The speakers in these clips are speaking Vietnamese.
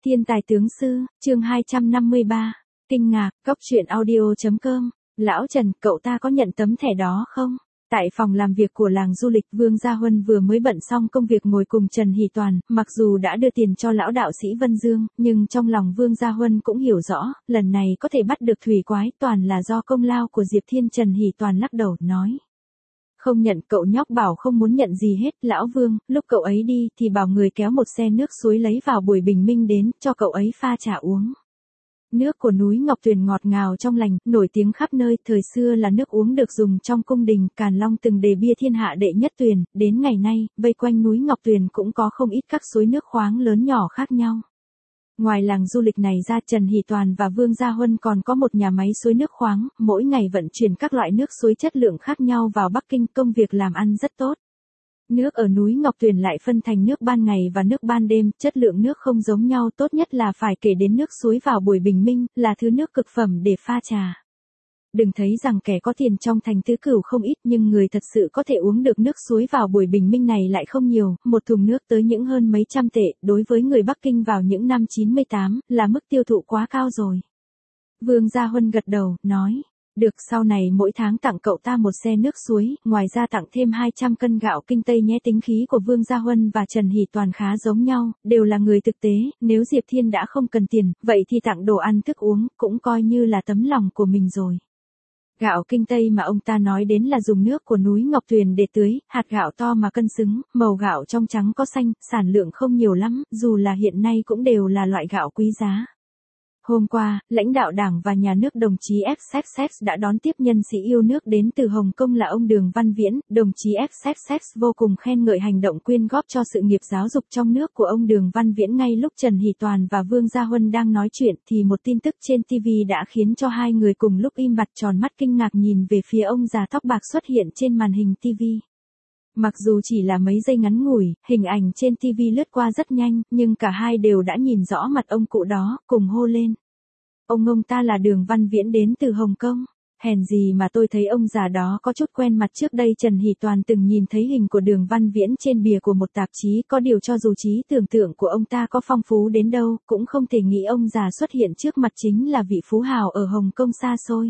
Thiên tài tướng sư, chương 253. Kinh ngạc, cốc truyện audio.com. Lão Trần, cậu ta có nhận tấm thẻ đó không? Tại phòng làm việc của làng du lịch, Vương Gia Huân vừa mới bận xong công việc ngồi cùng Trần Hỷ Toàn, mặc dù đã đưa tiền cho lão đạo sĩ Vân Dương, nhưng trong lòng Vương Gia Huân cũng hiểu rõ, lần này có thể bắt được thủy quái toàn là do công lao của Diệp Thiên. Trần Hỷ Toàn lắc đầu, nói. Không nhận, cậu nhóc bảo không muốn nhận gì hết. Lão Vương, lúc cậu ấy đi thì bảo người kéo một xe nước suối lấy vào buổi bình minh đến, cho cậu ấy pha trà uống. Nước của núi Ngọc Tuyền ngọt ngào trong lành, nổi tiếng khắp nơi, thời xưa là nước uống được dùng trong cung đình, Càn Long từng đề bia thiên hạ đệ nhất tuyền, đến ngày nay, vây quanh núi Ngọc Tuyền cũng có không ít các suối nước khoáng lớn nhỏ khác nhau. Ngoài làng du lịch này ra, Trần Hỷ Toàn và Vương Gia Huân còn có một nhà máy suối nước khoáng, mỗi ngày vận chuyển các loại nước suối chất lượng khác nhau vào Bắc Kinh, công việc làm ăn rất tốt. Nước ở núi Ngọc Tuyền lại phân thành nước ban ngày và nước ban đêm, chất lượng nước không giống nhau, tốt nhất là phải kể đến nước suối vào buổi bình minh, là thứ nước cực phẩm để pha trà. Đừng thấy rằng kẻ có tiền trong thành tứ cửu không ít, nhưng người thật sự có thể uống được nước suối vào buổi bình minh này lại không nhiều, một thùng nước tới những hơn mấy trăm tệ, đối với người Bắc Kinh vào những năm 98, là mức tiêu thụ quá cao rồi. Vương Gia Huân gật đầu, nói. Được, sau này mỗi tháng tặng cậu ta một xe nước suối, ngoài ra tặng thêm 200 cân gạo kinh tây nhé. Tính khí của Vương Gia Huân và Trần Hỷ Toàn khá giống nhau, đều là người thực tế, nếu Diệp Thiên đã không cần tiền, vậy thì tặng đồ ăn thức uống, cũng coi như là tấm lòng của mình rồi. Gạo kinh tây mà ông ta nói đến là dùng nước của núi Ngọc Tuyền để tưới, hạt gạo to mà cân xứng, màu gạo trong trắng có xanh, sản lượng không nhiều lắm, dù là hiện nay cũng đều là loại gạo quý giá. Hôm qua, lãnh đạo Đảng và Nhà nước đồng chí FXX đã đón tiếp nhân sĩ yêu nước đến từ Hồng Kông là ông Đường Văn Viễn. Đồng chí FXX vô cùng khen ngợi hành động quyên góp cho sự nghiệp giáo dục trong nước của ông Đường Văn Viễn. Ngay lúc Trần Hỷ Toàn và Vương Gia Huân đang nói chuyện thì một tin tức trên TV đã khiến cho hai người cùng lúc im bặt tròn mắt kinh ngạc nhìn về phía ông già tóc bạc xuất hiện trên màn hình TV. Mặc dù chỉ là mấy giây ngắn ngủi, hình ảnh trên TV lướt qua rất nhanh, nhưng cả hai đều đã nhìn rõ mặt ông cụ đó, cùng hô lên. Ông ta là Đường Văn Viễn đến từ Hồng Kông. Hèn gì mà tôi thấy ông già đó có chút quen mặt trước đây. Trần Hỷ Toàn từng nhìn thấy hình của Đường Văn Viễn trên bìa của một tạp chí, có điều cho dù trí tưởng tượng của ông ta có phong phú đến đâu, cũng không thể nghĩ ông già xuất hiện trước mặt chính là vị phú hào ở Hồng Kông xa xôi.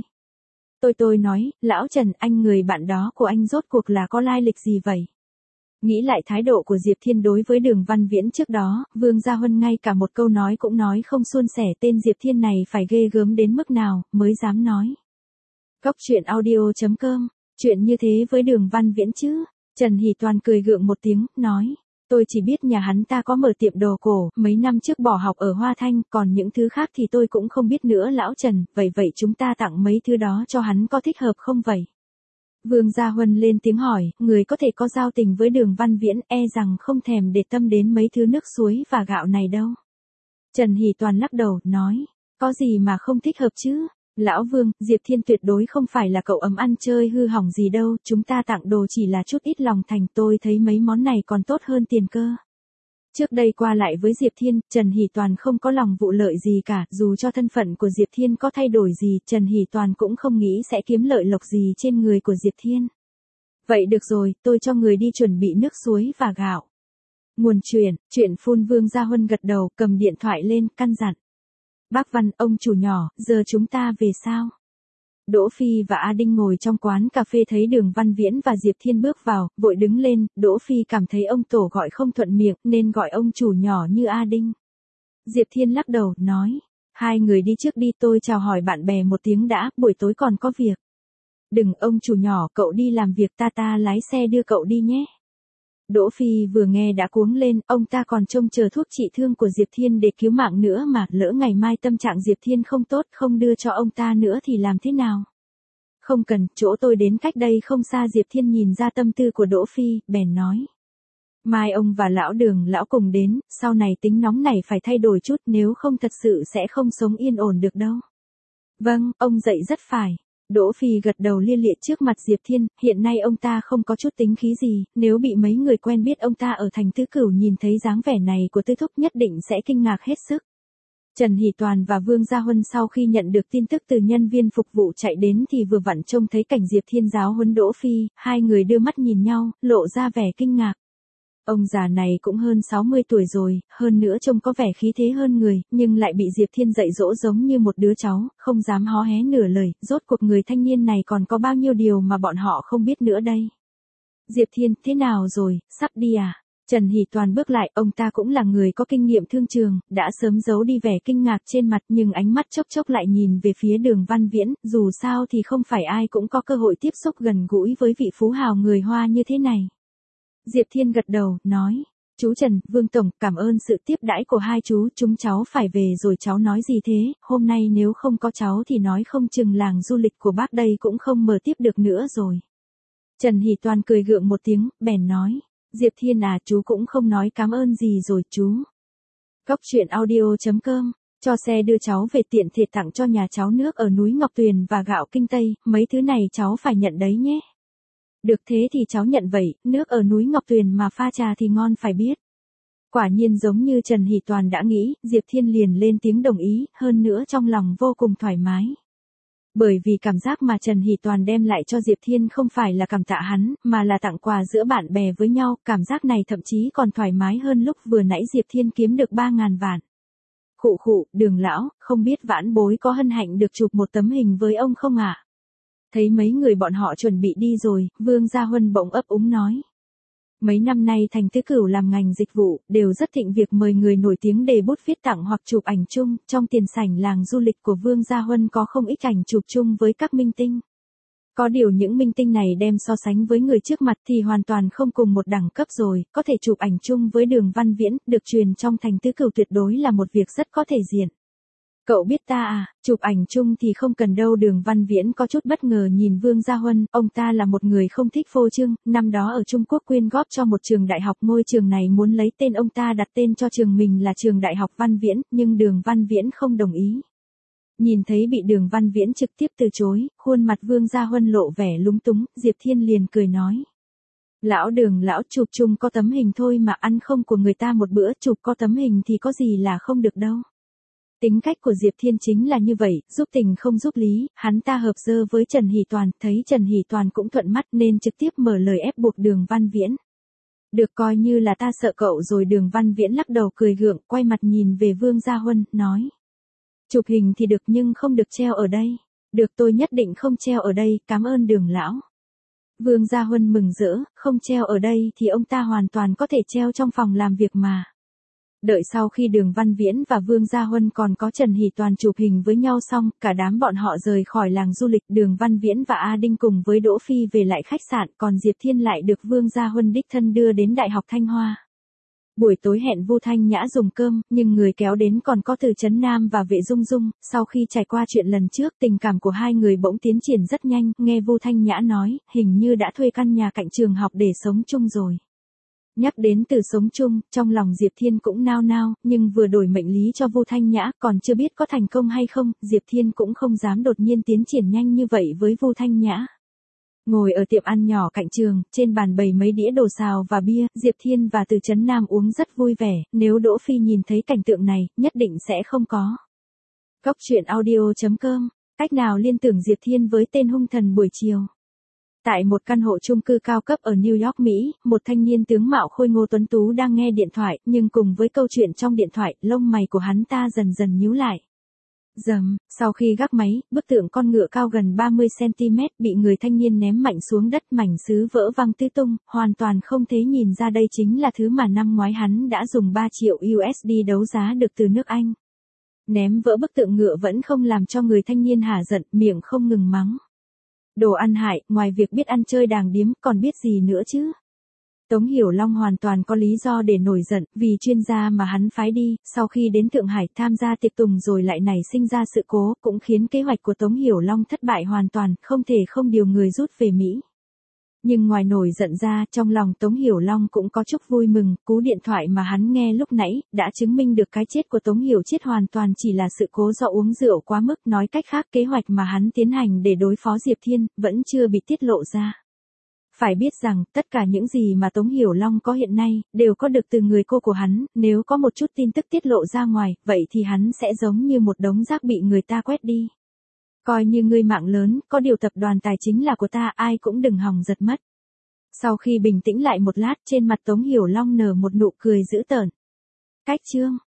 Tôi nói, lão Trần, anh người bạn đó của anh rốt cuộc là có lai lịch gì vậy? Nghĩ lại thái độ của Diệp Thiên đối với Đường Văn Viễn trước đó, Vương Gia Huân ngay cả một câu nói cũng nói không suôn sẻ. Tên Diệp Thiên này phải ghê gớm đến mức nào, mới dám nói. Cốc truyện audio.com, chuyện như thế với Đường Văn Viễn chứ? Trần Hỷ Toàn cười gượng một tiếng, nói. Tôi chỉ biết nhà hắn ta có mở tiệm đồ cổ, mấy năm trước bỏ học ở Hoa Thanh, còn những thứ khác thì tôi cũng không biết nữa lão Trần, vậy chúng ta tặng mấy thứ đó cho hắn có thích hợp không vậy? Vương Gia Huân lên tiếng hỏi, người có thể có giao tình với Đường Văn Viễn, e rằng không thèm để tâm đến mấy thứ nước suối và gạo này đâu. Trần Hỷ Toàn lắc đầu, nói, có gì mà không thích hợp chứ? Lão Vương, Diệp Thiên tuyệt đối không phải là cậu ấm ăn chơi hư hỏng gì đâu, chúng ta tặng đồ chỉ là chút ít lòng thành, tôi thấy mấy món này còn tốt hơn tiền cơ. Trước đây qua lại với Diệp Thiên, Trần Hỷ Toàn không có lòng vụ lợi gì cả, dù cho thân phận của Diệp Thiên có thay đổi gì, Trần Hỷ Toàn cũng không nghĩ sẽ kiếm lợi lộc gì trên người của Diệp Thiên. Vậy được rồi, tôi cho người đi chuẩn bị nước suối và gạo. Nguồn chuyện phun. Vương Gia Huân gật đầu, cầm điện thoại lên, căn dặn. Bác Văn, ông chủ nhỏ, giờ chúng ta về sao? Đỗ Phi và A Đinh ngồi trong quán cà phê thấy Đường Văn Viễn và Diệp Thiên bước vào, vội đứng lên. Đỗ Phi cảm thấy ông tổ gọi không thuận miệng nên gọi ông chủ nhỏ như A Đinh. Diệp Thiên lắc đầu, nói. Hai người đi trước đi, tôi chào hỏi bạn bè một tiếng đã, buổi tối còn có việc. Đừng, ông chủ nhỏ, cậu đi làm việc, ta lái xe đưa cậu đi nhé. Đỗ Phi vừa nghe đã cuống lên, ông ta còn trông chờ thuốc trị thương của Diệp Thiên để cứu mạng nữa mà, lỡ ngày mai tâm trạng Diệp Thiên không tốt, không đưa cho ông ta nữa thì làm thế nào? Không cần, chỗ tôi đến cách đây không xa. Diệp Thiên nhìn ra tâm tư của Đỗ Phi, bèn nói. Mai ông và lão Đường lão cùng đến, sau này tính nóng này phải thay đổi chút, nếu không thật sự sẽ không sống yên ổn được đâu. Vâng, ông dạy rất phải. Đỗ Phi gật đầu lia lịa trước mặt Diệp Thiên, hiện nay ông ta không có chút tính khí gì, nếu bị mấy người quen biết ông ta ở thành tứ cửu nhìn thấy dáng vẻ này của Tư Thúc nhất định sẽ kinh ngạc hết sức. Trần Hỷ Toàn và Vương Gia Huân sau khi nhận được tin tức từ nhân viên phục vụ chạy đến thì vừa vặn trông thấy cảnh Diệp Thiên giáo huấn Đỗ Phi, hai người đưa mắt nhìn nhau, lộ ra vẻ kinh ngạc. Ông già này cũng hơn 60 tuổi rồi, hơn nữa trông có vẻ khí thế hơn người, nhưng lại bị Diệp Thiên dạy dỗ giống như một đứa cháu, không dám hó hé nửa lời, rốt cuộc người thanh niên này còn có bao nhiêu điều mà bọn họ không biết nữa đây. Diệp Thiên, thế nào rồi, sắp đi à? Trần Hỷ Toàn bước lại, ông ta cũng là người có kinh nghiệm thương trường, đã sớm giấu đi vẻ kinh ngạc trên mặt nhưng ánh mắt chốc chốc lại nhìn về phía Đường Văn Viễn, dù sao thì không phải ai cũng có cơ hội tiếp xúc gần gũi với vị phú hào người Hoa như thế này. Diệp Thiên gật đầu, nói, chú Trần, Vương Tổng, cảm ơn sự tiếp đãi của hai chú, chúng cháu phải về rồi. Cháu nói gì thế, hôm nay nếu không có cháu thì nói không chừng làng du lịch của bác đây cũng không mở tiếp được nữa rồi. Trần Hỷ Toàn cười gượng một tiếng, bèn nói, Diệp Thiên à, chú cũng không nói cảm ơn gì rồi chú. Cóc truyện audio.com, cho xe đưa cháu về tiện thể tặng cho nhà cháu nước ở núi Ngọc Tuyền và gạo Kinh Tây, mấy thứ này cháu phải nhận đấy nhé. Được thế thì cháu nhận vậy, nước ở núi Ngọc Tuyền mà pha trà thì ngon phải biết. Quả nhiên giống như Trần Hỷ Toàn đã nghĩ, Diệp Thiên liền lên tiếng đồng ý, hơn nữa trong lòng vô cùng thoải mái. Bởi vì cảm giác mà Trần Hỷ Toàn đem lại cho Diệp Thiên không phải là cảm tạ hắn, mà là tặng quà giữa bạn bè với nhau, cảm giác này thậm chí còn thoải mái hơn lúc vừa nãy Diệp Thiên kiếm được 3.000 vạn. Khụ khụ, Đường lão, không biết vãn bối có hân hạnh được chụp một tấm hình với ông không ạ? Thấy mấy người bọn họ chuẩn bị đi rồi, Vương Gia Huân bỗng ấp úng nói. Mấy năm nay Thành Tứ Cửu làm ngành dịch vụ, đều rất thịnh việc mời người nổi tiếng để bút viết tặng hoặc chụp ảnh chung, trong tiền sảnh làng du lịch của Vương Gia Huân có không ít ảnh chụp chung với các minh tinh. Có điều những minh tinh này đem so sánh với người trước mặt thì hoàn toàn không cùng một đẳng cấp rồi, có thể chụp ảnh chung với Đường Văn Viễn, được truyền trong Thành Tứ Cửu tuyệt đối là một việc rất có thể diện. Cậu biết ta à, chụp ảnh chung thì không cần đâu. Đường Văn Viễn có chút bất ngờ nhìn Vương Gia Huân, ông ta là một người không thích phô trương, năm đó ở Trung Quốc quyên góp cho một trường đại học, ngôi trường này muốn lấy tên ông ta đặt tên cho trường mình là trường Đại học Văn Viễn, nhưng Đường Văn Viễn không đồng ý. Nhìn thấy bị Đường Văn Viễn trực tiếp từ chối, khuôn mặt Vương Gia Huân lộ vẻ lúng túng, Diệp Thiên liền cười nói. Lão Đường lão, chụp chung có tấm hình thôi mà, ăn không của người ta một bữa, chụp có tấm hình thì có gì là không được đâu. Tính cách của Diệp Thiên chính là như vậy, giúp tình không giúp lý, hắn ta hợp dơ với Trần Hỷ Toàn, thấy Trần Hỷ Toàn cũng thuận mắt nên trực tiếp mở lời ép buộc Đường Văn Viễn. Được coi như là ta sợ cậu rồi. Đường Văn Viễn lắc đầu cười gượng, quay mặt nhìn về Vương Gia Huân, nói. Chụp hình thì được nhưng không được treo ở đây. Được, tôi nhất định không treo ở đây, cảm ơn Đường lão. Vương Gia Huân mừng rỡ, không treo ở đây thì ông ta hoàn toàn có thể treo trong phòng làm việc mà. Đợi sau khi Đường Văn Viễn và Vương Gia Huân còn có Trần Hỷ Toàn chụp hình với nhau xong, cả đám bọn họ rời khỏi làng du lịch. Đường Văn Viễn và A Đinh cùng với Đỗ Phi về lại khách sạn, còn Diệp Thiên lại được Vương Gia Huân đích thân đưa đến Đại học Thanh Hoa. Buổi tối hẹn Vu Thanh Nhã dùng cơm, nhưng người kéo đến còn có Từ Chấn Nam và Vệ Dung Dung. Sau khi trải qua chuyện lần trước, tình cảm của hai người bỗng tiến triển rất nhanh, nghe Vu Thanh Nhã nói, hình như đã thuê căn nhà cạnh trường học để sống chung rồi. Nhắc đến từ sống chung, trong lòng Diệp Thiên cũng nao nao, nhưng vừa đổi mệnh lý cho Vu Thanh Nhã, còn chưa biết có thành công hay không, Diệp Thiên cũng không dám đột nhiên tiến triển nhanh như vậy với Vu Thanh Nhã. Ngồi ở tiệm ăn nhỏ cạnh trường, trên bàn bày mấy đĩa đồ xào và bia, Diệp Thiên và Từ Chấn Nam uống rất vui vẻ, nếu Đỗ Phi nhìn thấy cảnh tượng này, nhất định sẽ không có. Cóc truyện audio.com, cách nào liên tưởng Diệp Thiên với tên hung thần buổi chiều. Tại một căn hộ chung cư cao cấp ở New York, Mỹ, một thanh niên tướng mạo khôi ngô tuấn tú đang nghe điện thoại, nhưng cùng với câu chuyện trong điện thoại, lông mày của hắn ta dần dần nhíu lại. Rầm, sau khi gác máy, bức tượng con ngựa cao gần 30cm bị người thanh niên ném mạnh xuống đất, mảnh sứ vỡ văng tứ tung, hoàn toàn không thể nhìn ra đây chính là thứ mà năm ngoái hắn đã dùng 3 triệu USD đấu giá được từ nước Anh. Ném vỡ bức tượng ngựa vẫn không làm cho người thanh niên hả giận, miệng không ngừng mắng. Đồ ăn hại, ngoài việc biết ăn chơi đàng điếm, còn biết gì nữa chứ? Tống Hiểu Long hoàn toàn có lý do để nổi giận, vì chuyên gia mà hắn phái đi, sau khi đến Thượng Hải tham gia tiệc tùng rồi lại nảy sinh ra sự cố, cũng khiến kế hoạch của Tống Hiểu Long thất bại hoàn toàn, không thể không điều người rút về Mỹ. Nhưng ngoài nổi giận ra, trong lòng Tống Hiểu Long cũng có chút vui mừng, cú điện thoại mà hắn nghe lúc nãy, đã chứng minh được cái chết của Tống Hiểu Chiết hoàn toàn chỉ là sự cố do uống rượu quá mức, nói cách khác kế hoạch mà hắn tiến hành để đối phó Diệp Thiên, vẫn chưa bị tiết lộ ra. Phải biết rằng, tất cả những gì mà Tống Hiểu Long có hiện nay, đều có được từ người cô của hắn, nếu có một chút tin tức tiết lộ ra ngoài, vậy thì hắn sẽ giống như một đống rác bị người ta quét đi. Coi như ngươi mạng lớn, có điều tập đoàn tài chính là của ta, ai cũng đừng hòng giật mất. Sau khi bình tĩnh lại một lát, trên mặt Tống Hiểu Long nở một nụ cười dữ tợn. Cách chương